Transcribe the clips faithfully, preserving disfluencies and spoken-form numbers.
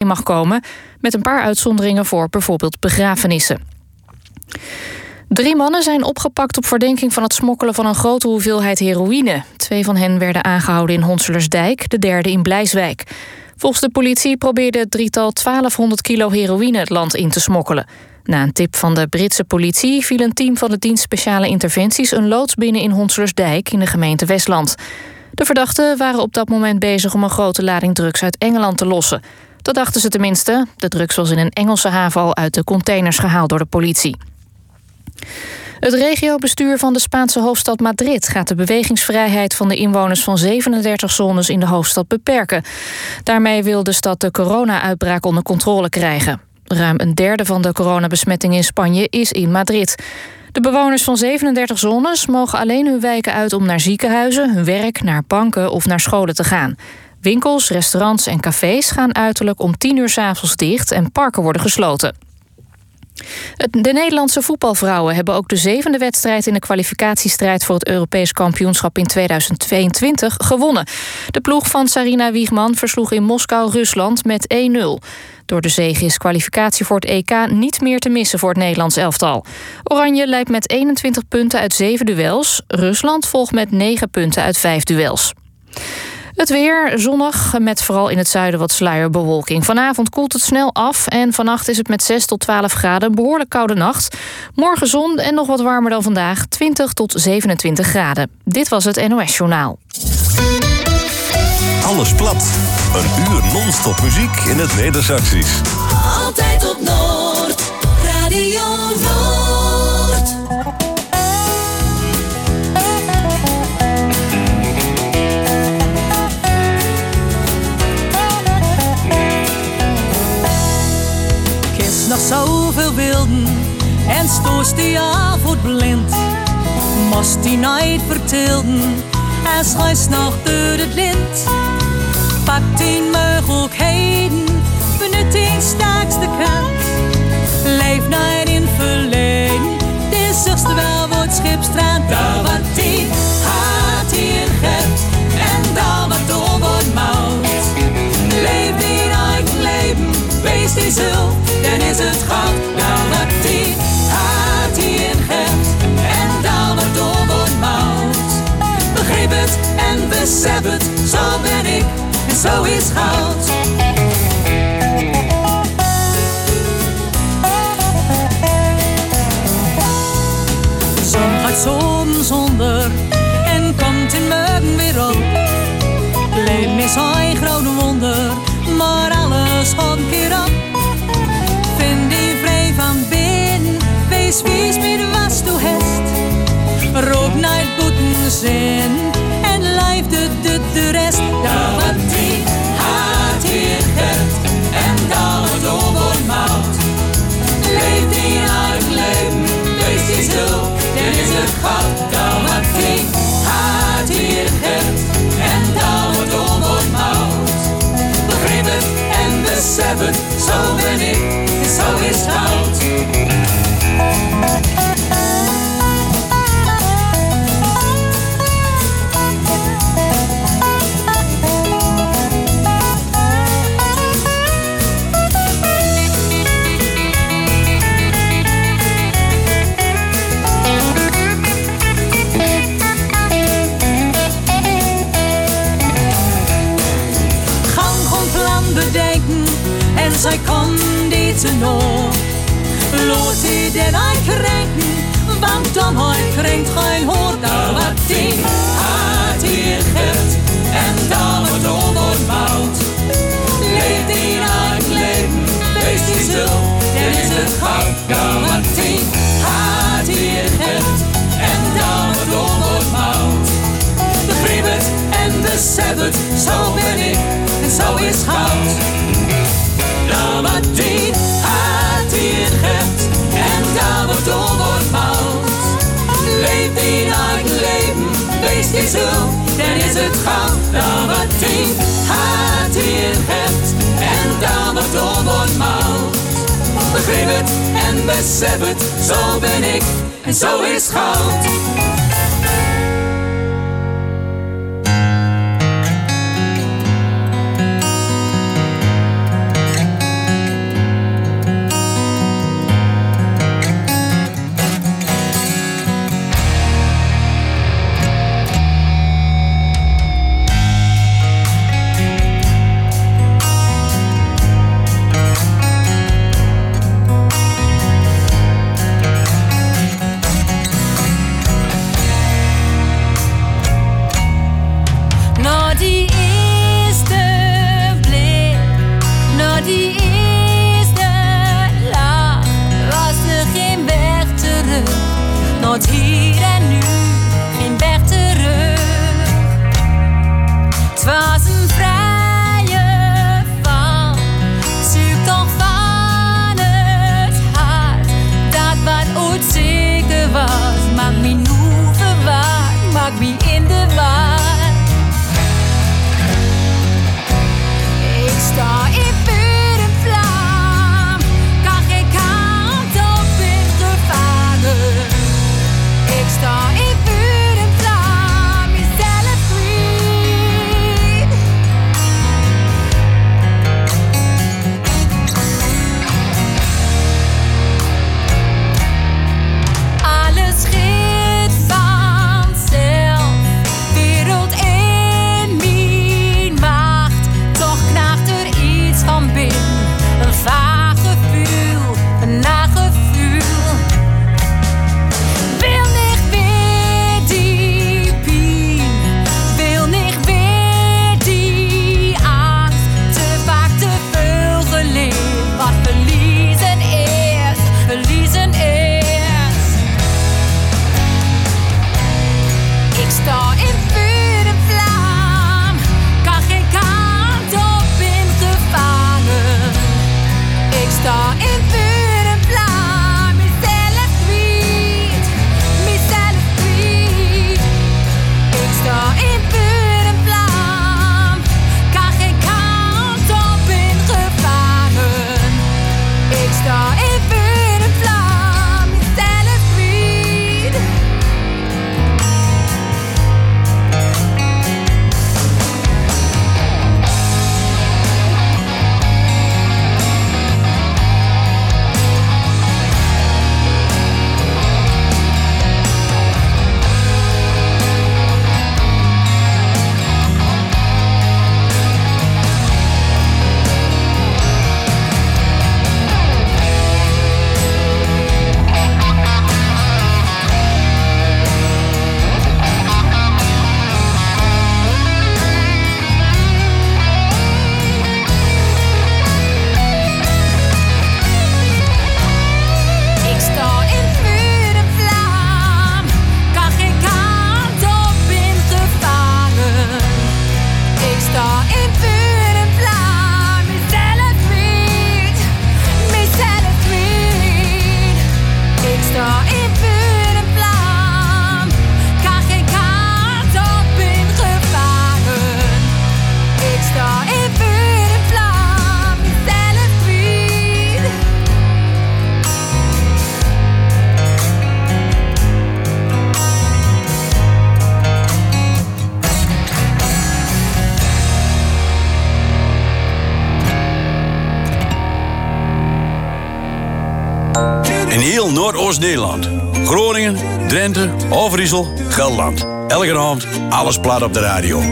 mag komen, met een paar uitzonderingen voor bijvoorbeeld begrafenissen. Drie mannen zijn opgepakt op verdenking van het smokkelen van een grote hoeveelheid heroïne. Twee van hen werden aangehouden in Honsellersdijk, de derde in Blijswijk. Volgens de politie probeerde het drietal twaalfhonderd kilo heroïne het land in te smokkelen. Na een tip van de Britse politie viel een team van de dienst speciale interventies een loods binnen in Honsellersdijk in de gemeente Westland. De verdachten waren op dat moment bezig om een grote lading drugs uit Engeland te lossen. Dat dachten ze tenminste. De drugs was in een Engelse haven al uit de containers gehaald door de politie. Het regiobestuur van de Spaanse hoofdstad Madrid gaat de bewegingsvrijheid van de inwoners van zevenendertig zones in de hoofdstad beperken. Daarmee wil de stad de corona-uitbraak onder controle krijgen. Ruim een derde van de coronabesmettingen in Spanje is in Madrid. De bewoners van zevenendertig zones mogen alleen hun wijken uit om naar ziekenhuizen, hun werk, naar banken of naar scholen te gaan. Winkels, restaurants en cafés gaan uiterlijk om tien uur 's avonds dicht en parken worden gesloten. De Nederlandse voetbalvrouwen hebben ook de zevende wedstrijd in de kwalificatiestrijd voor het Europees kampioenschap in tweeduizend tweeëntwintig gewonnen. De ploeg van Sarina Wiegman versloeg in Moskou Rusland met één nul. Door de zege is kwalificatie voor het E K niet meer te missen voor het Nederlands elftal. Oranje leidt met eenentwintig punten uit zeven duels. Rusland volgt met negen punten uit vijf duels. Het weer zonnig, met vooral in het zuiden wat sluierbewolking. Vanavond koelt het snel af en vannacht is het met zes tot twaalf graden een behoorlijk koude nacht. Morgen zon en nog wat warmer dan vandaag, twintig tot zevenentwintig graden. Dit was het N O S Journaal. Alles plat. Een uur non-stop muziek in het Neder-Saxisch. Altijd op Noord, Radio Noord. Nog zoveel wilden en stoos die avond blind. Moest die nooit vertelden en schijst nog door het lint. Pak die mogelijkheden, benut die sterkste kant. Leef nooit in verleden, dit zugst wel wordt schipstraat. Daar wat die haat hier geeft en daar wat door wordt mout. Leef die eigen leven, wees die zelf. Dan is het goud, nou wat die haat hierin geeft en dan wat door wordt mout. Begreep het en besef het, zo ben ik en zo is goud. De zon gaat soms onder en komt in morgen weer op. Leven is een groot wonder, maar alles gaat een keer op. Vind die vrij van binnen, wees wies met was du hebt. Rook naar het boeten zin en lijf de, de, de rest. Daar wat die haat hier geeft en daar wat door wordt mout. Leef die eigen leven, wees die stil, dan is het goud. Daar wat die haat hier geeft en daar wat door wordt mout. Begreep het en besef het, zo ben ik. Zo is het goud. Gang gewoon plan bedenken en zij kon die te nog. Laat die den uitkrenken, want dan uitkrenkt geen hoort. Daar wat die haat hier geeft en dan wat door wordt mout. Leef die eigen leven, wees die stil, dan is het goud. Daar wat die haat hier geeft en dan wat door wordt mout. Begreep het en besef het, zo ben ik en zo is goud. Daar wat die haat hier geeft en daar wat door wordt mout. Leef die eigen leven, wees die zo, dan is het goud. Daar wat die haat hier geeft en daar wat door wordt mout. Begreep het en besef het, zo ben ik en zo is goud. In heel Noordoost-Nederland. Groningen, Drenthe, Overijssel, Gelderland. Elke avond, alles plat op de radio.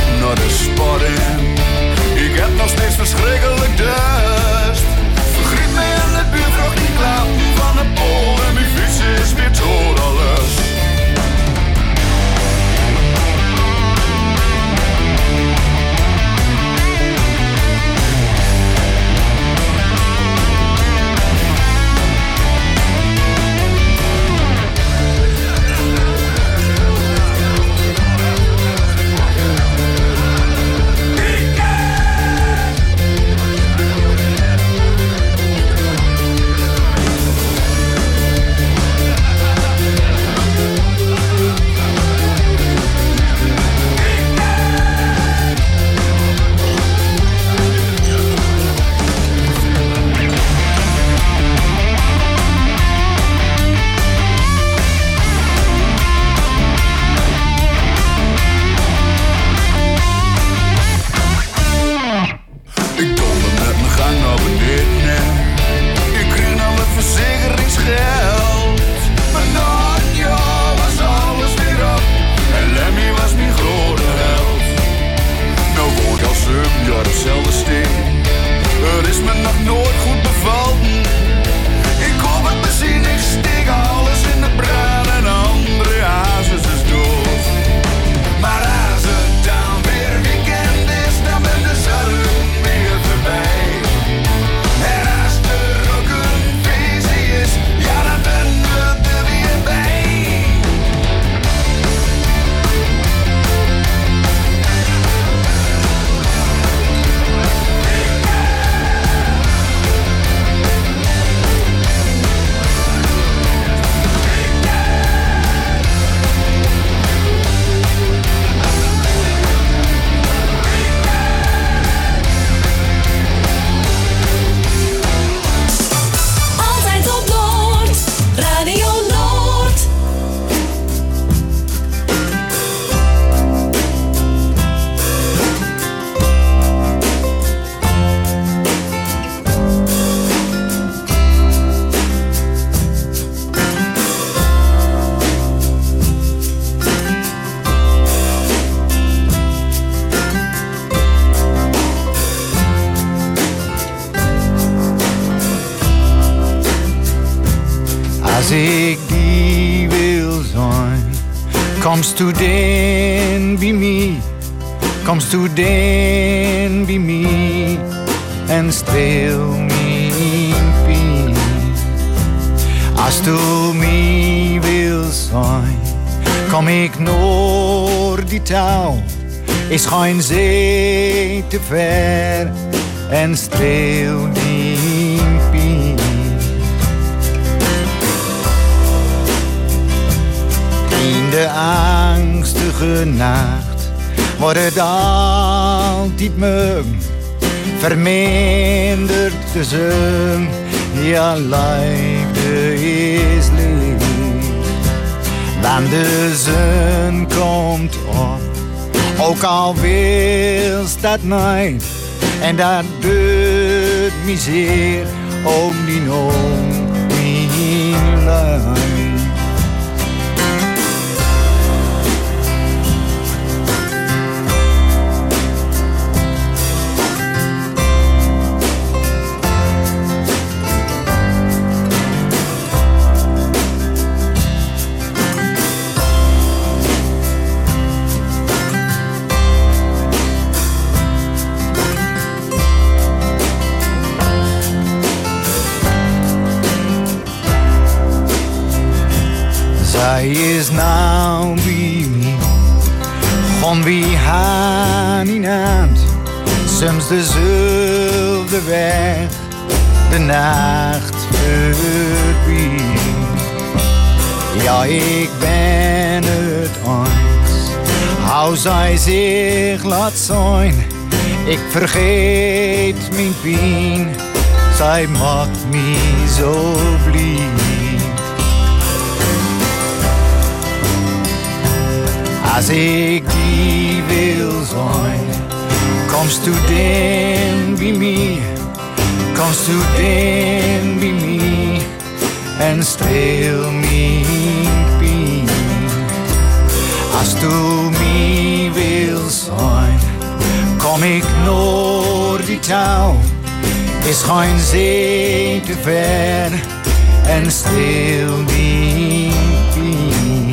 nog steeds verschrikkelijk dust. Vergriep ik die wil zijn, komst u dan bij mij, komst u dan bij mij en streel mijn pijn. Als u mij wil zijn, kom ik naar die touw, is geen zee te ver en streel die pijn. In de angstige nacht wordt het altijd morgen, vermindert de zon, ja liefde is licht. Want de zon komt op, ook al wilst dat nooit, en dat doet me zeer, om die noem mijn leid. Zij is nou bij mij, gewoon wie haar in hand, soms dezelfde weg, de nacht voorbij. Ja, ik ben het eens, hoe zij zich laat zijn, ik vergeet mijn pijn, zij maakt me zo blij. Als ik die wil zijn, komst u dan bij mij, komst u dan bij mij en streel mijn pijn. Als u mij wil zijn, kom ik naar die touw, is geen zee te ver en streel mijn pijn.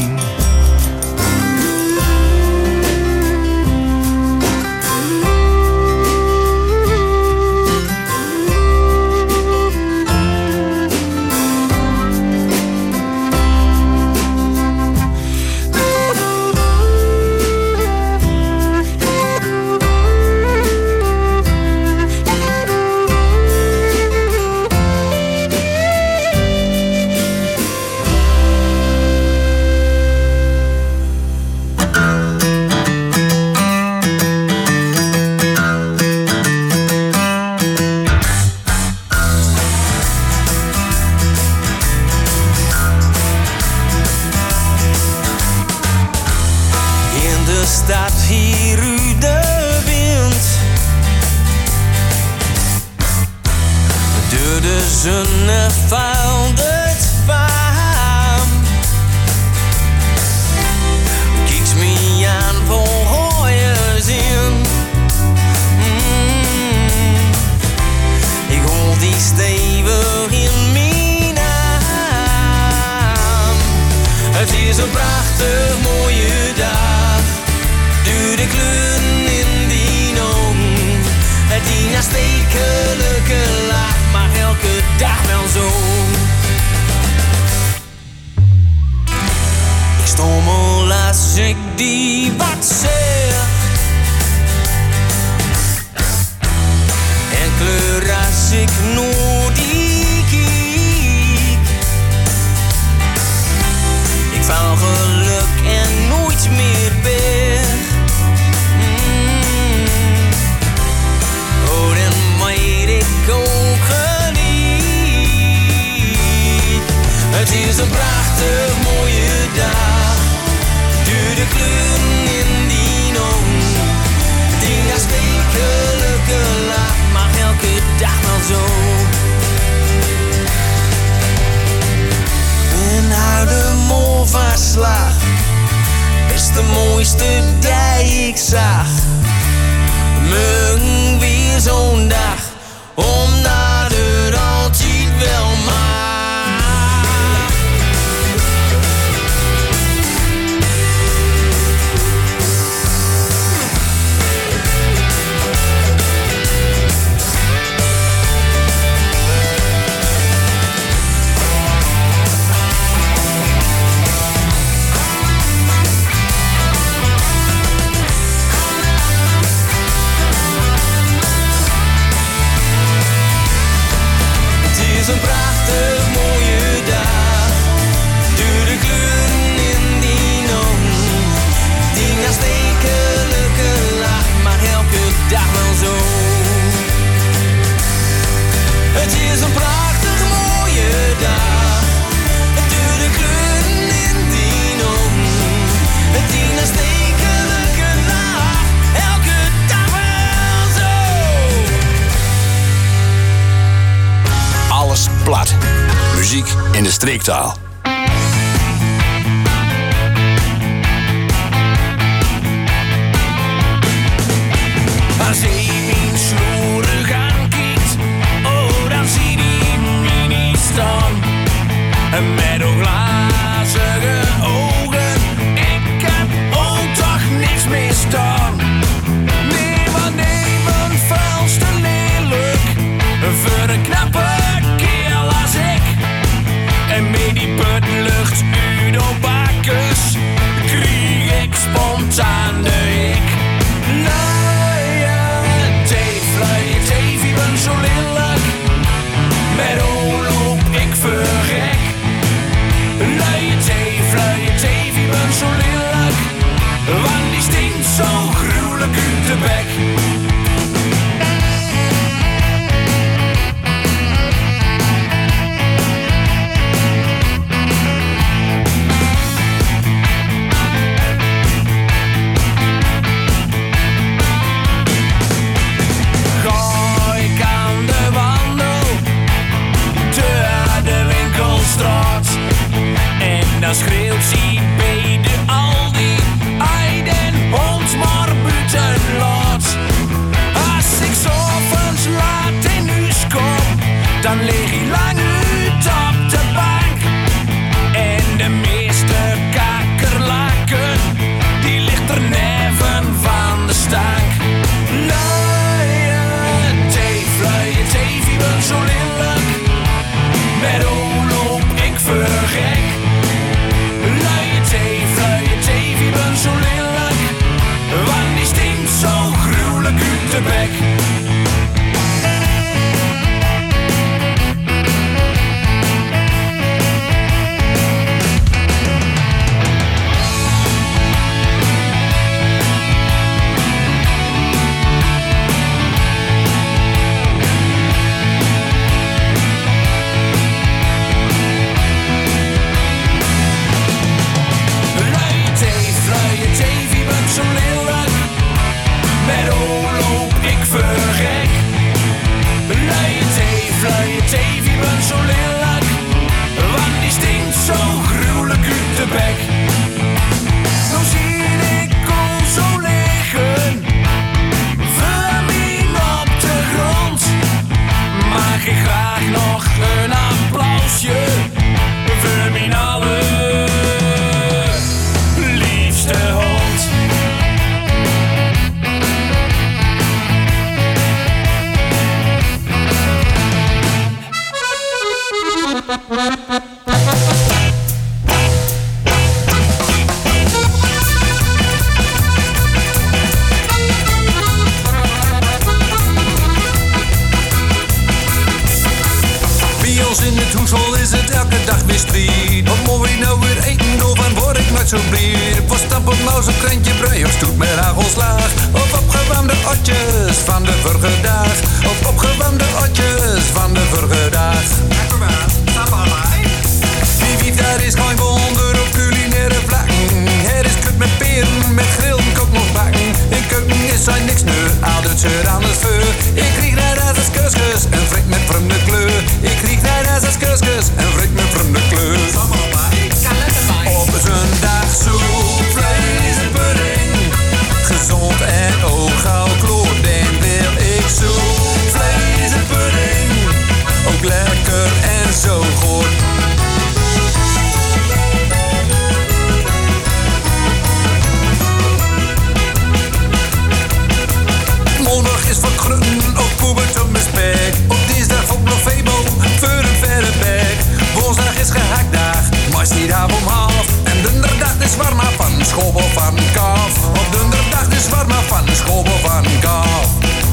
Dag maar zo. plat. Muziek in de streektaal. Als hij mijn sloerig aankijkt, oh, dan zie hij mij niet staan. En met ook glazige ogen, ik heb ook toch niks misdaan. Nee, maar nee, mijn vuilste lelijk, voor een knappe kerel als ik. En met die putlucht Udo Bakkers, krieg ik spontaan de hik. Zo lelijk, met oorloop ik vergek. Luie teef, luie teef, ik ben zo lelijk, want die stinkt zo gruwelijk uit de bek. En dan schreeuwt ze bij de Aldi, ai den hond maar buiten laat. Als ik 's avonds laat in huis kom, dan lig ik lang uit op de bank. En de meeste kakkerlakken, die ligt er neven van de stank. Luie teef, luie teef, ik ben zo lelijk, met oorloop ik vergek. Luie teef, luie teef, ik ben zo lelijk, want die stinkt zo gruwelijk uit de bek. Zo lelijk, met oorloop ik vergek. Luie teef, luie teef, ik ben zo lelijk, want die stinkt zo gruwelijk uit de bek. Zo zie ik kon zo liggen, vermien op de grond. Mag ik graag nog een applausje voor mijn allerliefste hond. Bij ons in het hoeshol is het elke dag weer strijd. Wat moet ik nou weer eten, of en word ik nooit zo blij? Voor stap op nou zo'n krentje brei of stoet met hagelslaag. Of opgewarmde otjes van de vorige dag. Of opgewarmde otjes van de vorige dag. Wie wie daar is geen wonder op culinaire vlakken. Het is kut met peren, met grillen, kook nog bakken. In keuken is zijn niks nu, ouders er aan het vuur. Ik krieg naar dat als kuskus en frik met vreemde kleur. Ik krieg naar dat als kuskus en frik met vreemde kleur. Op z'n dag soep, vlees en pudding. Gezond en ook gauw kloor, dan wil ik soep, vlees en pudding. Ook lekker en zo goed. Maandag is van Grutten, ook poebert op mijn spek. Op dinsdag op nog Febo, voor een verre bek. Woensdag is gehaktdag, maar niet half om half. En donderdag is warm van schobbel van kaf. Op donderdag is warm van schobbel van kaf.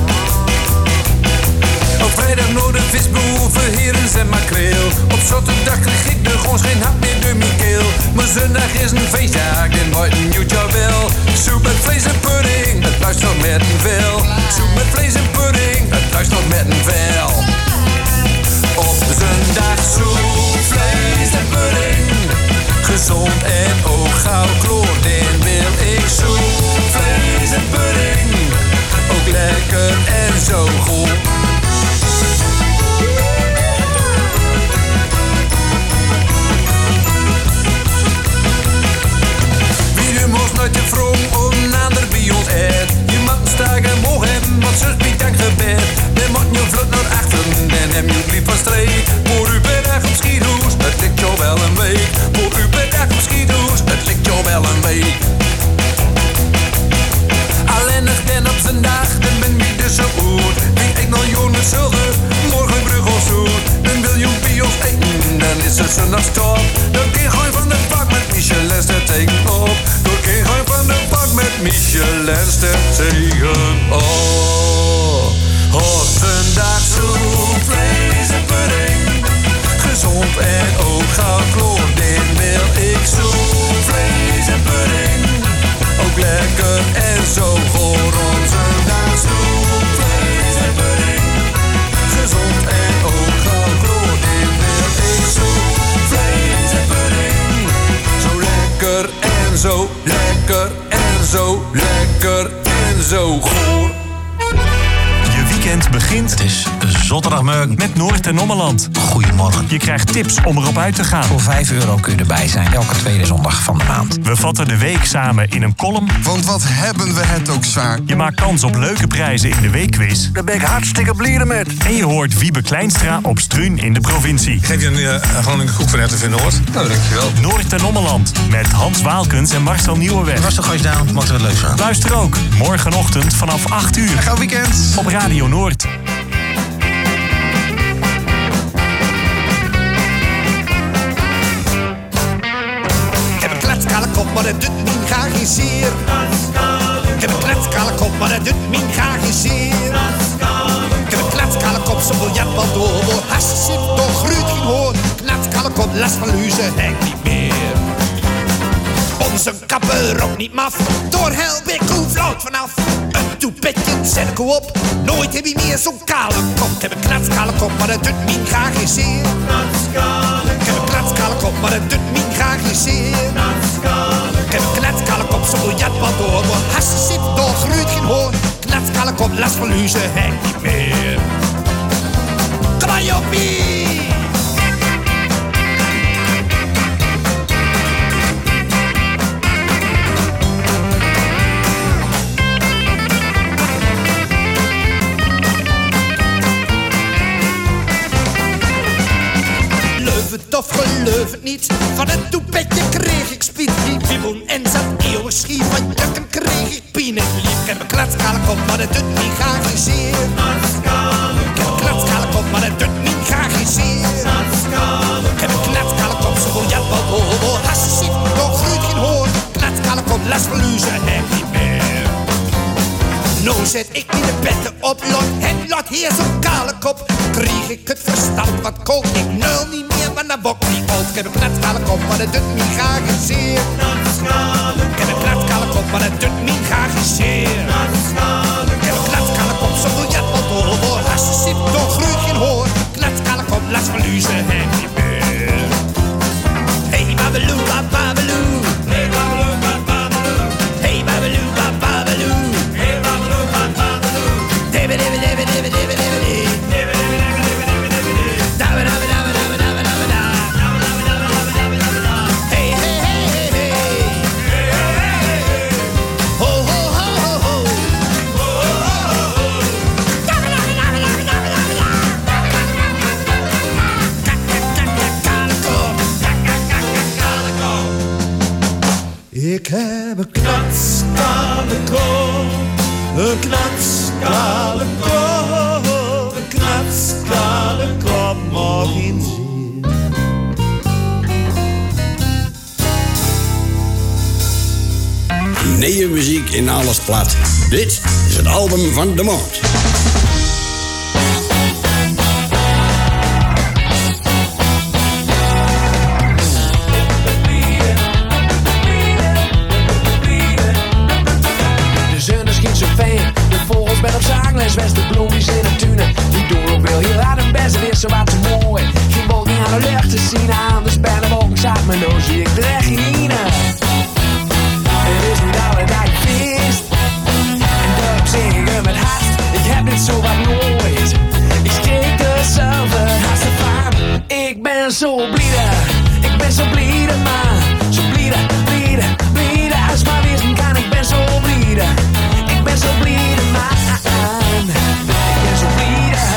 Op vrijdag nog de visboer voor herens en makreel. Op zaterdag kreeg ik de gewoon geen hap meer door mijn keel. Maar zondag is een feestdag, den wordt een nieuwtje wel. Soep met vlees en pudding, het luistert met een vel. Soep met vlees en pudding, het luistert met een vel. Op zondag soep, vlees en pudding. Gezond en ook gauw kloor, dan wil ik soep, vlees en pudding. Ook lekker en zo goed. moet je vlot naar achteren en hem je lief van streek. Voor u per dag op schiethoes, het ligt jou wel een week. Voor u per dag op schiethoes, het ligt jou wel een week. Alleenig den op zijn dag, dan ben wie dus zo goed. Wie ik nog jongen zullen, morgen brug of zoet. Dan wil je bios eten, dan is het zondagstop. Dan kun je gewoon van de pak met Michelin ster tegen op. Dan kun je gewoon van de pak met Michelin ster tegen op. Op een dag zo'n vlees en pudding. Gezond en ook gauw kloor, dan wil ik zo'n vlees en pudding. Ook lekker en zo voor onze dag zo'n vlees en pudding. Gezond en ook gauw kloor, dan wil ik zo'n vlees en pudding. Zo lekker en zo lekker en zo lekker en zo goor. Je weekend begint. Het is zondagmorgen met Noord en Ommeland. Goedemorgen. Je krijgt tips om erop uit te gaan. Voor vijf euro kun je erbij zijn, elke tweede zondag van de maand. We vatten de week samen in een column. Want wat hebben we het ook zwaar. Je maakt kans op leuke prijzen in de weekquiz. Daar ben ik hartstikke blij met. En je hoort Wiebe Kleinstra op Struun in de provincie. Geef je een uh, gewoon een koek van R T V Noord? Nou, dankjewel. Noord en Ommeland met Hans Waalkens en Marcel Nieuwenweg. Was toch gewoon down, mochten we het leuk zijn. Luister ook morgenochtend vanaf acht uur. Gauw weekend. Op Radio Noord. Ik heb een kletskale kop, maar dat doet me graag geen zeer. Ik heb een kletskale kop, maar dat doet me graag geen zeer. Ik heb een kletskale kop, zo wil je wel door. Als je toch groeit geen hoor. Kletskale kop, last van luizen, hek niet meer. Onze kapper rokt niet maf. Door Helbeek hoe vloot vanaf. Een toepetje zet ik op. Nooit heb je meer zo'n kale kop. Ik heb een kletskale kop, maar dat doet me graag geen zeer. Ik heb een kletskale kop, maar dat doet me graag geen zeer. Ik heb een kletskale kop, zo wil je wat door. Maar als je zit, door groeit geen hoor. Kletskale kop, last van luizen, hek niet meer. Kom maar joppie! Het of geloof het niet, van het toepetje kreeg ik spiet. Die piemel en zat eeuwig schief, van jukken kreeg ik pien en lief. Ik heb een kletskale kop, maar dat doet me graag geen zeer. Ik heb een kletskale kop, maar dat doet me graag geen zeer. Ik heb een kletskale kop, zo wil je wat hoor. Als je zit, nog groeit geen hoor. Kletskale kop, last van luizen, heb niet meer. Nou zet ik niet de petten op lot en lot hier zo'n kale kop. Kreeg ik het verstand wat kook, ik nul niet meer, maar dan bok niet op. Ik heb een kletskale kop, maar dat doet me graag geen zeer. Ik heb een kletskale kop, maar dat doet me graag geen zeer. Ik heb een kletskale kop, zo wil je wat hoor. Als je zit, dan groeit geen hoor. Kletskale kop, last van luizen, heb niet meer. Hey babeloo, babeloo. Hey babeloo, babeloo. Hey babeloo, babeloo. Hey babeloo, babeloo. David, David, David, David, David, David. Ik heb een kletskale kop, een kletskale kop, een kletskale kop, mag geen zin. Nieuwe muziek in alles plat. Dit is het album van de maand. Ben op zangles, Westerbloemies in de tuinen. Die doen ook wel heel hard hun best en is zo wat te mooi. Geen wolking aan de lucht te zien, anders bij de wolken zat mijn neus, zie ik terecht in Ine. Het is niet alle dag feest, en daarom zing ik hem met haast. Ik heb dit zo wat nooit, ik steek er zelf het haast van. Ik ben zo bliede, ik ben zo bliede man. Zo bliede, bliede, bliede, als maar wezen kan, ik ben zo bliede. Ik ben zo bliede man. Ik ben zo bliede.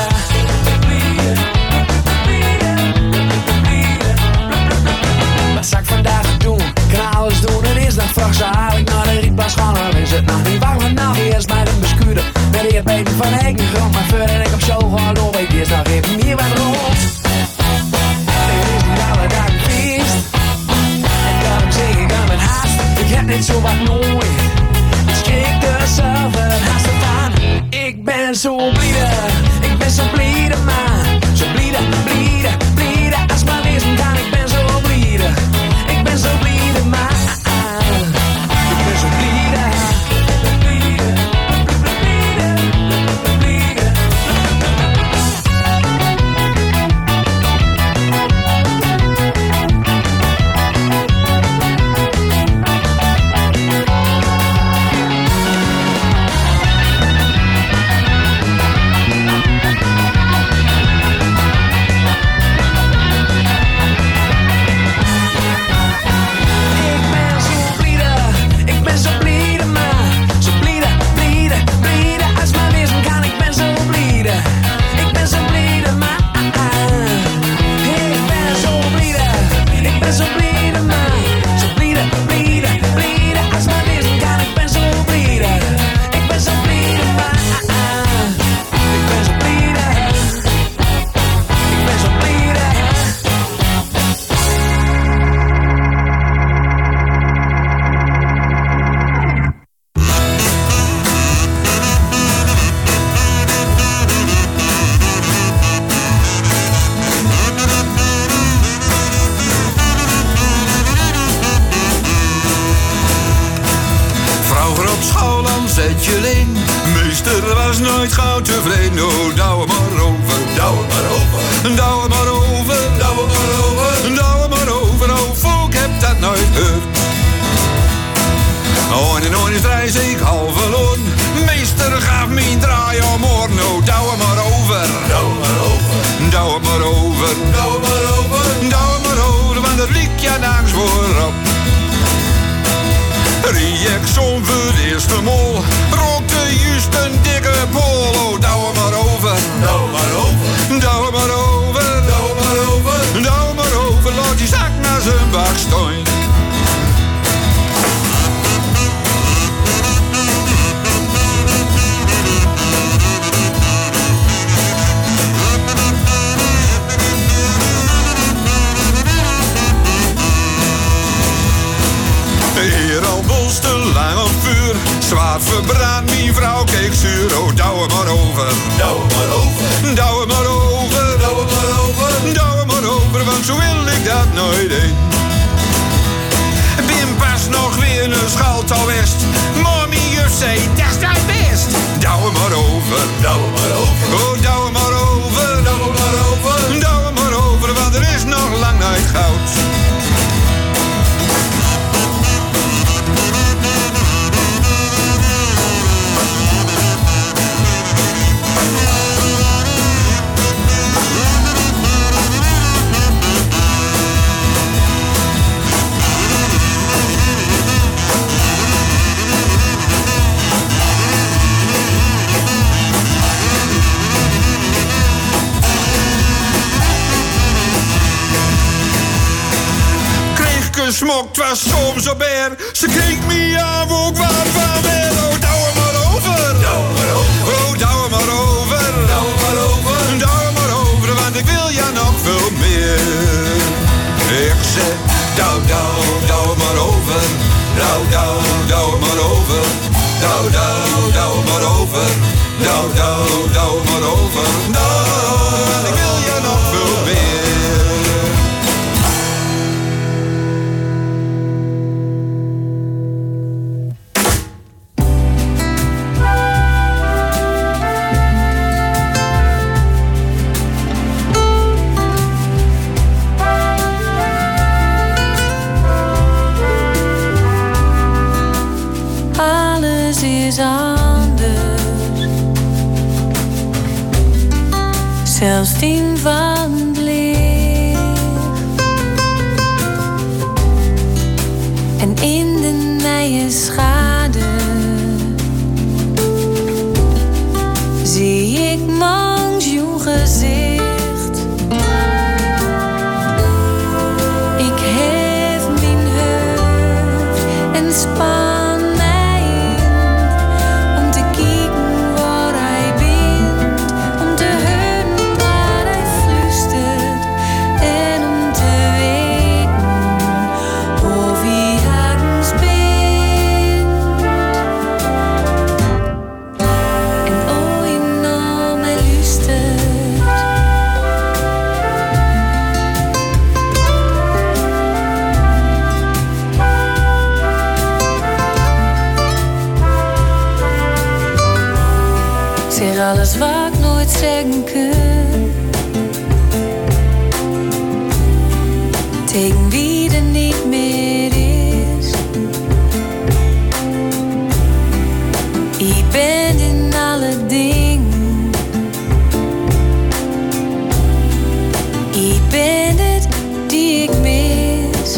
nooit gauw tevreden. Oh, douw er maar over, douw er maar over. Douw er maar over, douw er maar over. Douw er maar over, oh volk heb dat nooit gehoord. Oh, en ooit is reis ik half verloren. Meester gaf me een draai om oren. Oh, douw er maar over, douw er maar over. Douw er maar over, douw er maar over. Douw er maar over, want er liep je nachts voorop. Riek zo'n voor de eerste mol. Rookte juist een dikke pol. Oh, douw er maar over, douw er maar over. Douw er maar over, douw er maar over. Douw er maar over, laat die zak naar zijn bak staan. Hier al bos te lang op vuur. Zwaar verbrand, mijn vrouw keek zuur. Oh, douw er maar over. Douw er maar over. Douw er maar over. Douw er maar over. Douw er maar over, want zo wil ik dat nooit heen. Ben pas nog weer een schaltal west. Maar mijn juf zei, dat is dat best. Douw er maar over. Douw er maar over. Oh, douw er maar over. Douw er maar over. Douw er maar over, want er is nog lang nooit goud. Smokt was soms op er. Ze keek me aan, ook wat van weer. Oh, douw er maar over. Douw er maar over. Oh, douw er maar over. Douw er maar over. Douw er maar over, want ik wil ja nog veel meer. Ik zeg, douw, douw, douw er maar over. Douw, douw, douw er maar over. Douw, douw, douw er maar over. Douw, douw, douw er maar over. Douw, want ik wil ja nog veel meer. Is anders, zelfs tien van het licht. En in de nije schade zie ik mangs jong gezicht. Ik hef mijn hoofd en span. Alles wat ik nooit zeggen kan. Tegen wie er niet meer is. Ik ben in alle dingen. Ik ben het die ik mis.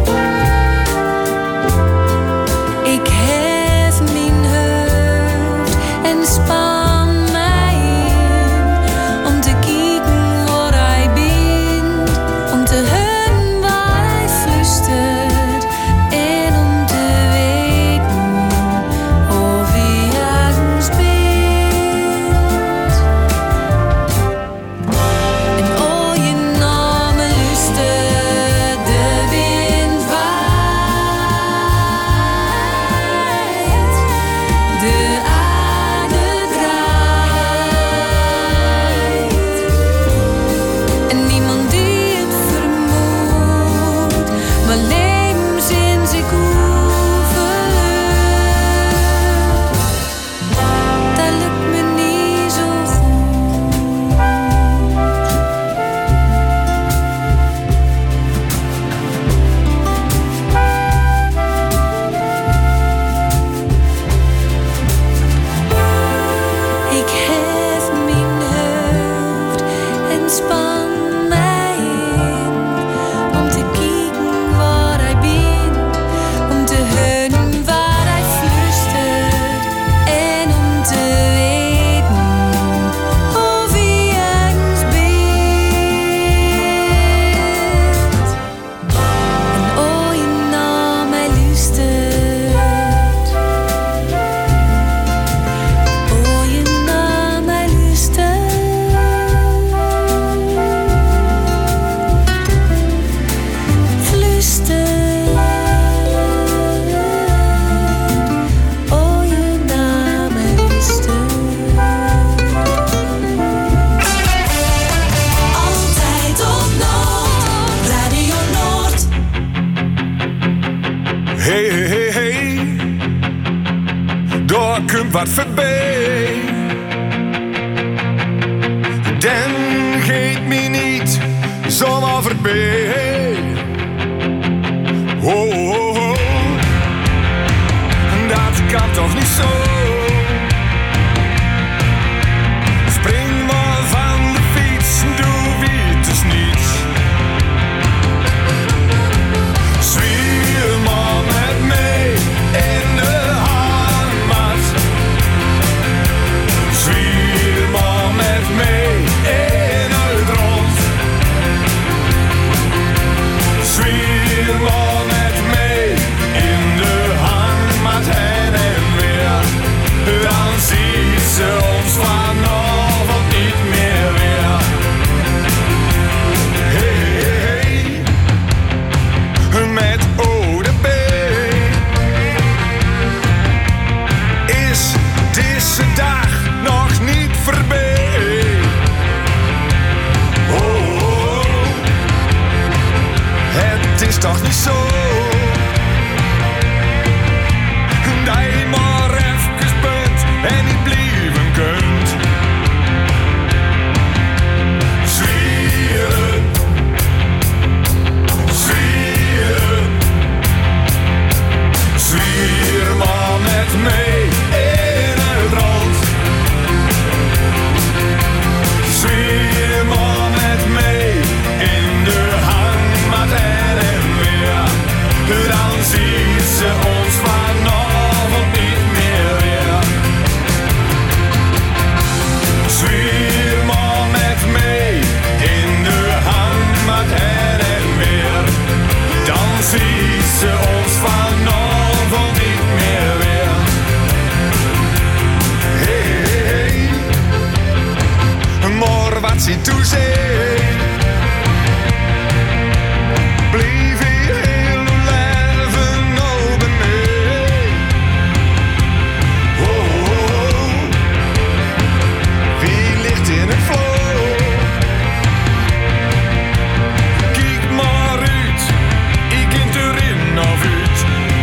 Ik hef mijn hoofd en span. Om te kijken waar hij bent, om te horen waar Hey, hey, hey, daar komt wat voorbij. Dan geet me niet zomaar voorbij. Oh, oh, oh, dat kan toch niet zo. Spring maar van de fiets, doe wie het is niet. Zwier maar met mij in de hangmat. Zwier maar met mij in het rond. Zwier maar met mij in de hangmat heen en weer. Dan ziet ze ons vanavond niet meer weer. Hey, hey, hey, met O D B is deze dag nog niet voorbij. Oh, oh, oh, het is toch niet zo dat je maar even bent en niet blijven kunt. Zwieren, zwieren, zwier maar met mij in het rond. Zwier maar met mij in de hangmat heen en weer. Dan ziet ze ons vanavond niet meer weer. Zwier maar met mij in de hangmat heen en weer. Dan ziet ze ons vanavond niet meer weer. Hey, hey, hey. Maar wat ziet toe zee. Blijf hier heel uw leven nou bij mij. Oh, oh, oh. Wie ligt in het flow? Kijk maar uit, ik kind erin of uit.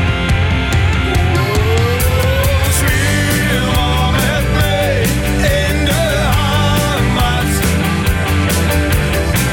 Oh, zwier maar met mij in de hangmat.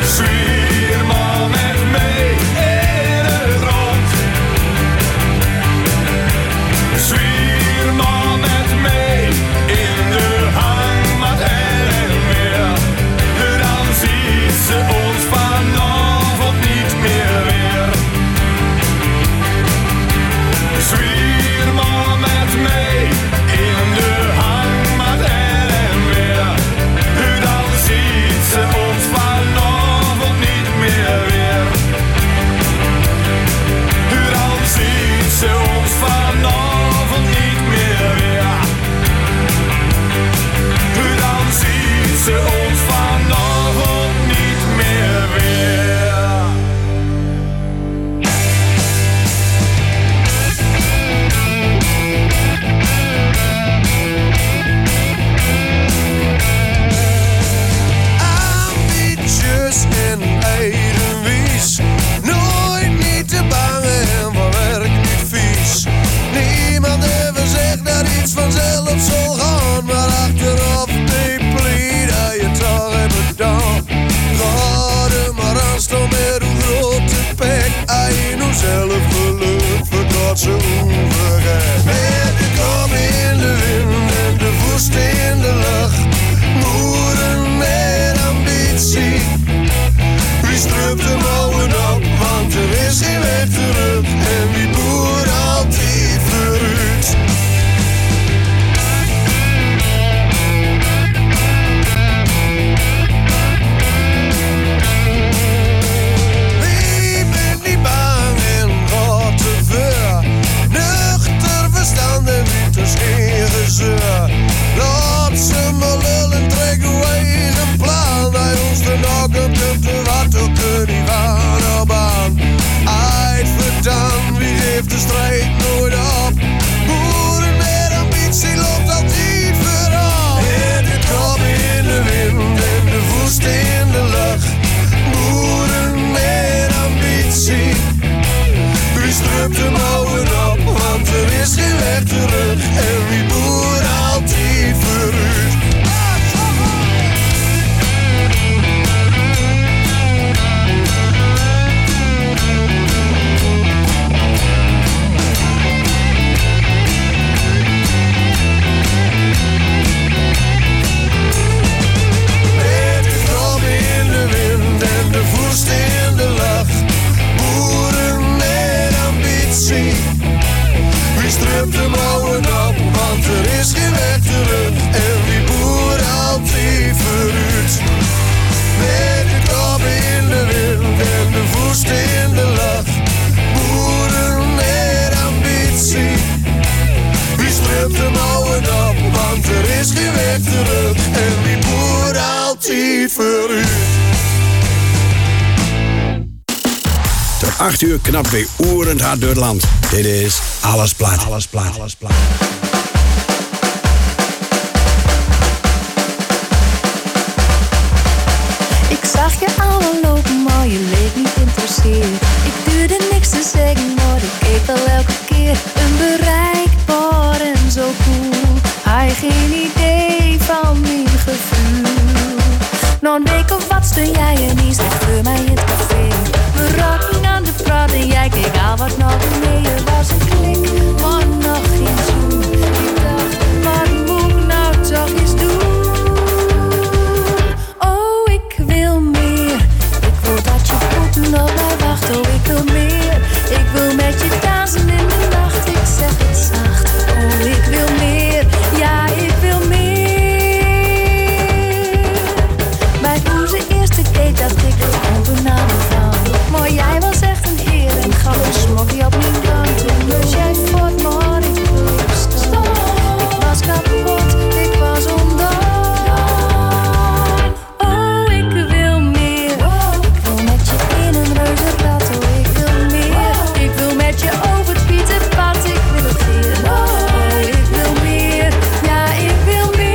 niet vooruit. Tot acht uur knap weer oerend hard door het land. Dit is Alles Plat. Alles Plat. Alles Plat. Ik zag je al wel lopen, maar je leek niet geïnteresseerd. Ik duurde niks te zeggen, maar ik keek wel elke keer. Onbereikbaar en zo cool. Hij geen idee van mijn gevoel. Na een week of wat steun jij en iets voor mij in het café. We raakten aan de praat en jij keek al wat naar beneden. Was een klik, maar nog geen zoen. Ik dacht, wat moet ik nou toch eens doen? Oh, ik wil meer. Ik wil dat je voeten op mij wacht. Oh, ik wil meer. Ik wil met je dansen in de nacht. Ik zeg het zacht. Oh, ik wil meer. Ja, ik wil meer. Bij onze eerste date dacht ik er onbenamend van. Maar jij was echt een heer en gaf een smokje op mijn kant. Toen was jij voort, maar ik bleef staan. Ik was kapot, ik was ondaan. Oh, ik wil meer. Ik wil met je in een reuzenrad. Oh, ik wil meer. Ik wil met je over het Pieterpad. Ik wil het weer. Oh, ik wil meer. Ja, ik wil meer.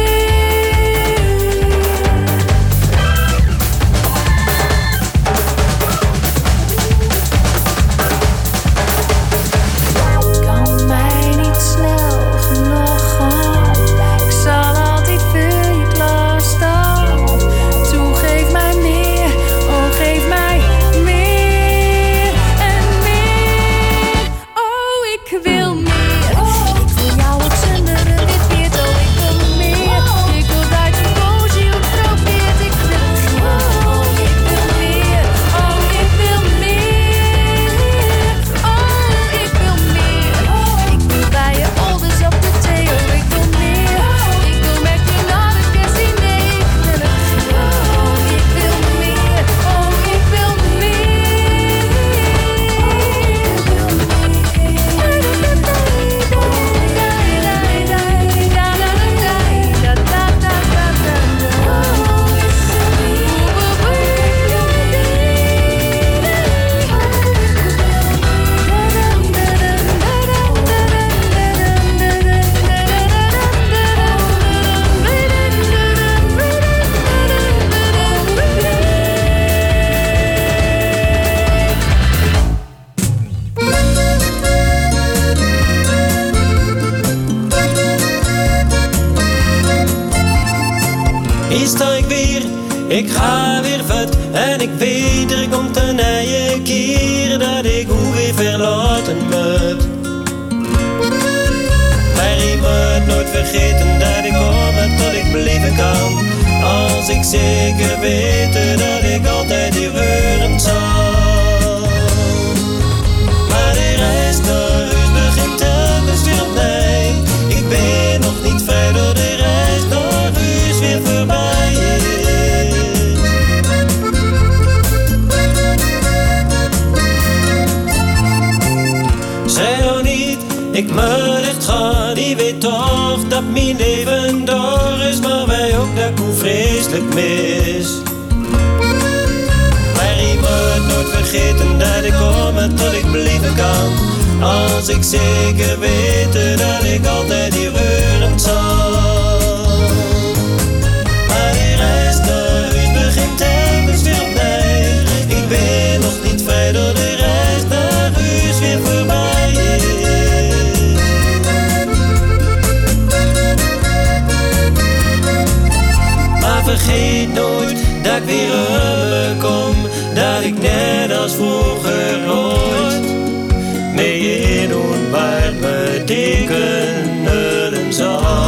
Kan mij niet snel genoeg gaan. Ik zal altijd voor je klaarstaan. Toe, geef mij meer. Oh, geef mij meer en meer. Oh, ik wil meer. Ik wil jou ook zonder een wit beerd. Oh, ik wil meer. Ik wil dat je boosje op probeert. Ik wil het graag. Oh, ik wil meer. Oh, ik wil meer. Oh, ik wil meer. Ik wil bij je ouders op de thee. Oh, ik wil meer. Ik wil met je naar de kerstdiner. Ik wil het graag. Oh, ik wil meer. Oh, ik wil Hier sta ik weer, ik ga weer vet. En ik weet er komt een nieuwe keer dat ik hoe weer verlaten moet. Maar je moet nooit vergeten dat ik kom en dat ik blijven kan. Als ik zeker weet dat ik altijd hier horen zal. Maar de reis naar huis begint telkens weer opnieuw. Ik ben nog niet vrij door de reis naar huis weer voorbij is. Zij nou niet, ik moet echt gaan. Die weet toch dat mijn leven door is, maar wij ook dat ik hoe vreselijk mis. Maar je moet nooit vergeten dat ik kom en dat ik blijven kan. Als ik zeker weet dat ik altijd hier horen zal. Maar die reis naar huis begint telkens weer opnieuw. Ik ben nog niet vrij door de reis naar huis weer voorbij is. Maar vergeet nooit dat ik weer kom, dat ik net als vroeger ooit mee in onwaard me dikken nullen zal.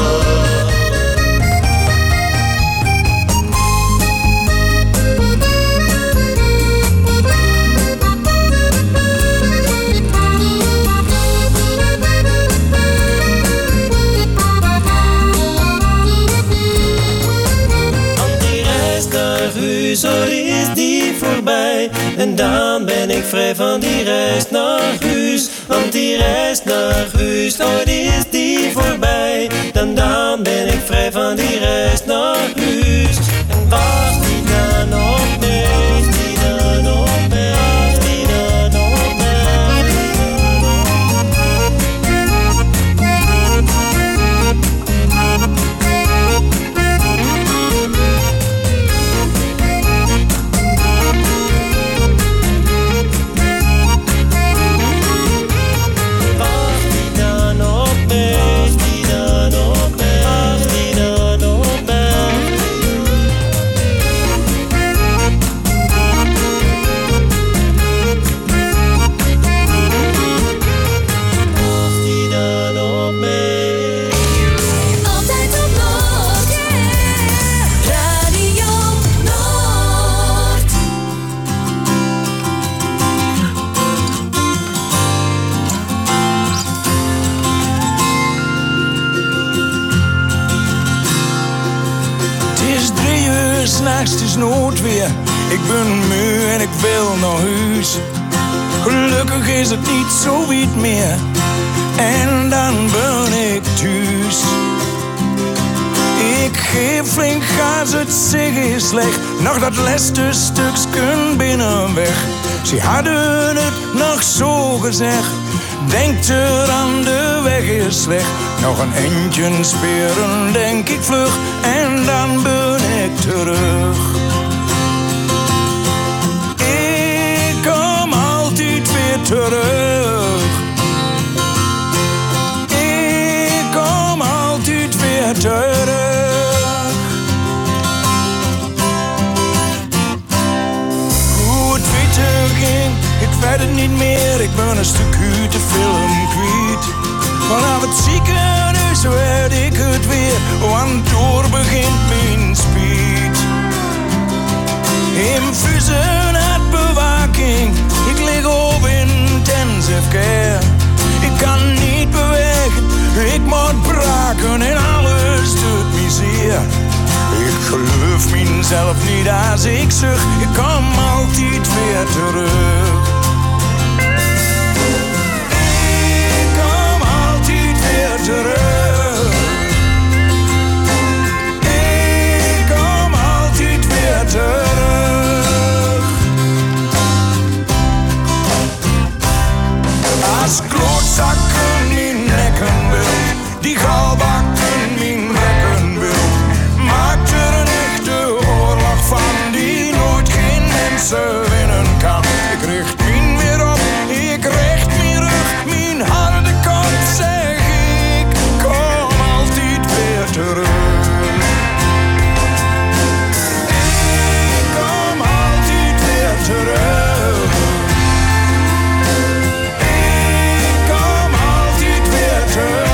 Zo is die voorbij en dan ben ik vrij van die reis naar huis. Want die reis naar huis, ooit is die voorbij. Dan dan ben ik vrij van die reis naar huis. En wacht naast is nooit weer. Ik ben moe en ik wil naar huis. Gelukkig is het niet zo wit meer. En dan ben ik thuis. Ik geef flink gas, het zeg is slecht. Nog dat laatste stukje binnenweg. Ze hadden het nog zo gezegd. Denkt er aan de weg is slecht. Nog een eindje speren, denk ik vlug. En dan ben ik terug. Ik kom altijd weer terug. Ik kom altijd weer terug. Hoe het verder ging, ik weet het niet meer. Ik ben een stuk uit de film kwijt. Vanaf het ziekenhuis werd ik het weer, want door begint mijn speed. Infusen uit bewaking, ik lig op intensive care. Ik kan niet bewegen, ik moet braken en alles doet me zeer. Ik geloof mezelf niet als ik zeg, ik kom altijd weer terug. Terug. Ik kom altijd weer terug. Als klootzakken mijn nekken wil, die galbak in mijn bekken wil, maakt er een echte oorlog van die nooit geen mensen winnen kan. Ik richt mijn weer op, ik richt mijn rug, mijn harde kant zeg. Terug. Ik kom altijd weer terug. Ik kom altijd weer terug.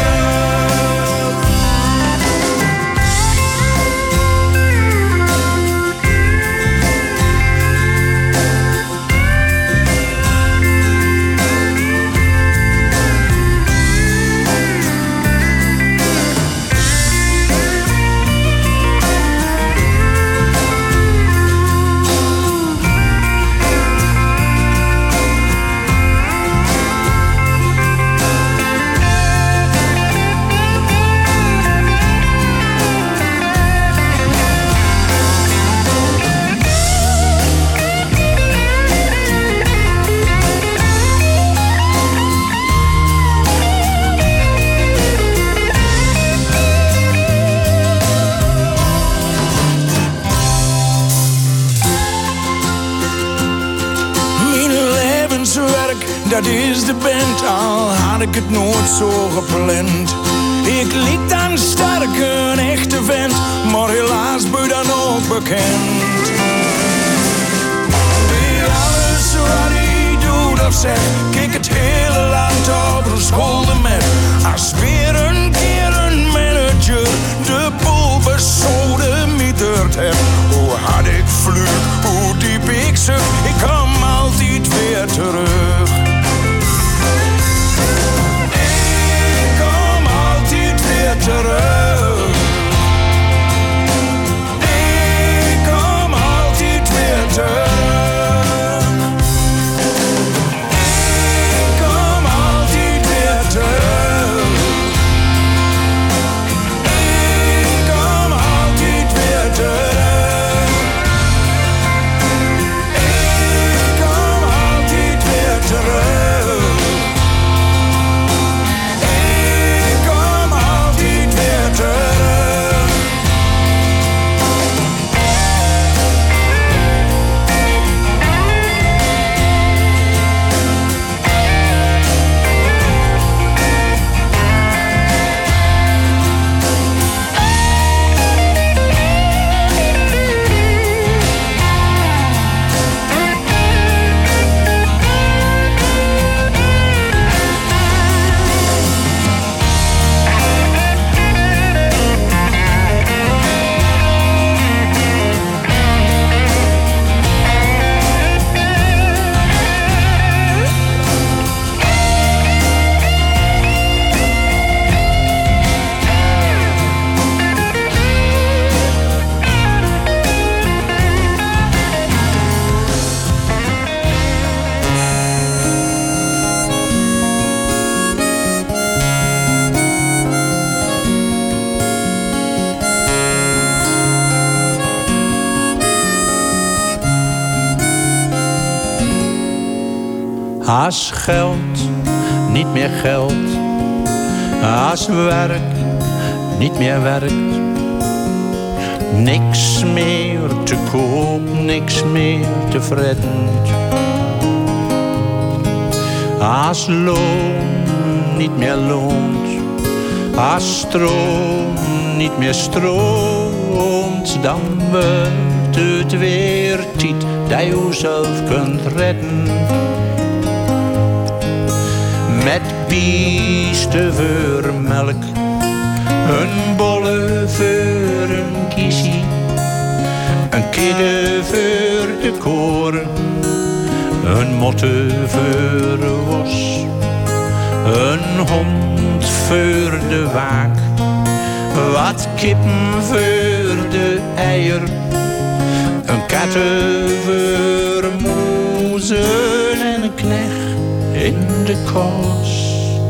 Dat is de band, al had ik het nooit zo gepland. Ik liep dan sterk, een echte vent, maar helaas ben dan ook bekend. Bij alles wat hij doet of zegt, kijk het hele land op een scholden met. Als weer een keer een manager de boel besodemieterd heb. Hoe hard ik vlug, hoe diep ik zucht, ik kom altijd weer terug. Terug. Ik kom altijd Als geld niet meer geld, als werk niet meer werkt, niks meer te koop, niks meer te fretten. Als loon niet meer loont, als stroom niet meer stroomt, dan wordt het weer tijd dat je zelf kunt redden. Met biesten voor melk, een bolle voor een kiesie, een kidde voor de koren, een motte voor de was, een hond voor de waak, wat kippen voor de eier, een katten voor moezen en een knecht in de koos.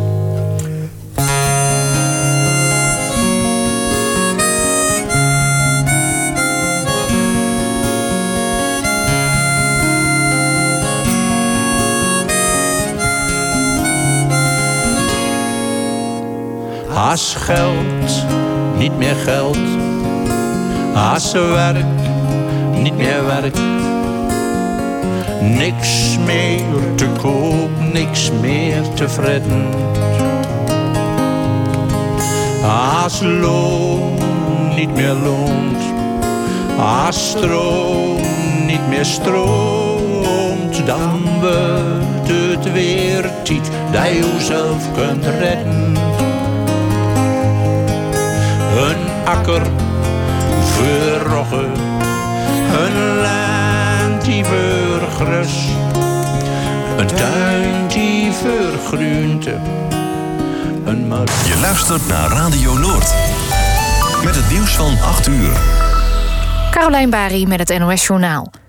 Als geld niet meer geld, als werk niet meer werkt, niks meer te koop, niks meer te fretten. Als loon niet meer loont, als stroom niet meer stroomt, dan wordt het weer tijd dat je zelf kunt redden. Een akker voor rogge, een land die voor gras, een tuin die voor groente, een mad. Je luistert naar Radio Noord. Met het nieuws van acht uur. Carolijn Bari met het N O S Journaal.